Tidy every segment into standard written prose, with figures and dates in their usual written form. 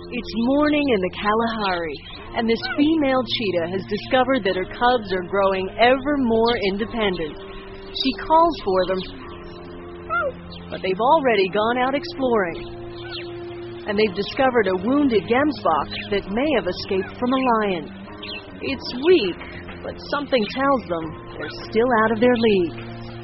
It's morning in the Kalahari, and this female cheetah has discovered that her cubs are growing ever more independent. She calls for them, but they've already gone out exploring. And they've discovered a wounded gemsbok that may have escaped from a lion. It's weak, but something tells them they're still out of their league.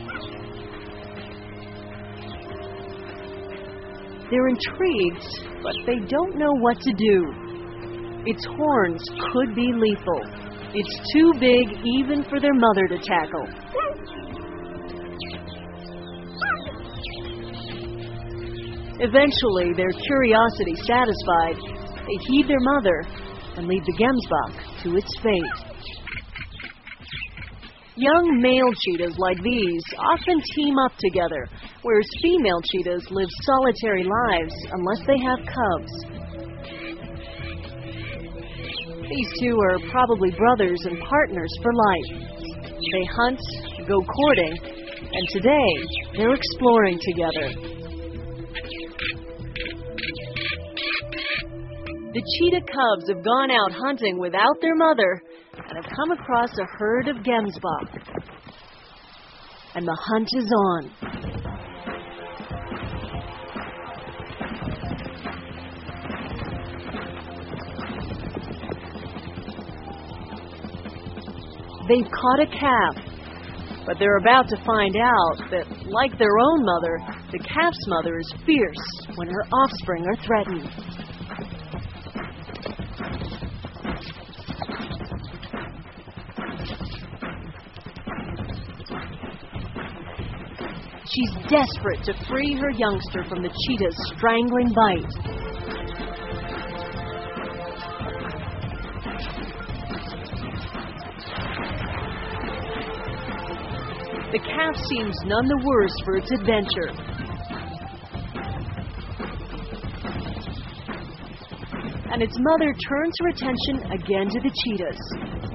They're intrigued, but they don't know what to do. Its horns could be lethal. It's too big even for their mother to tackle. Eventually, their curiosity satisfied, they heed their mother and leave the gemsbok to its fate. Young male cheetahs like these often team up together, whereas female cheetahs live solitary lives unless they have cubs. These two are probably brothers and partners for life. They hunt, go courting, and today they're exploring together. The cheetah cubs have gone out hunting without their mother and have come across a herd of gemsbok. And the hunt is on. They've caught a calf, but they're about to find out that, like their own mother, the calf's mother is fierce when her offspring are threatened. She's desperate to free her youngster from the cheetah's strangling bite. The calf seems none the worse for its adventure. And its mother turns her attention again to the cheetahs.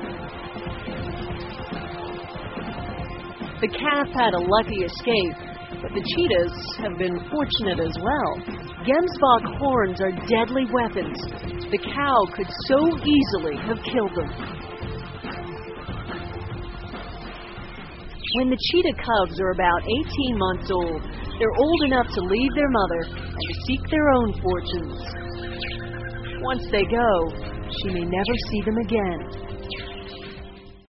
The calf had a lucky escape, but the cheetahs have been fortunate as well. Gemsbok horns are deadly weapons. The cow could so easily have killed them. When the cheetah cubs are about 18 months old, they're old enough to leave their mother and to seek their own fortunes. Once they go, she may never see them again.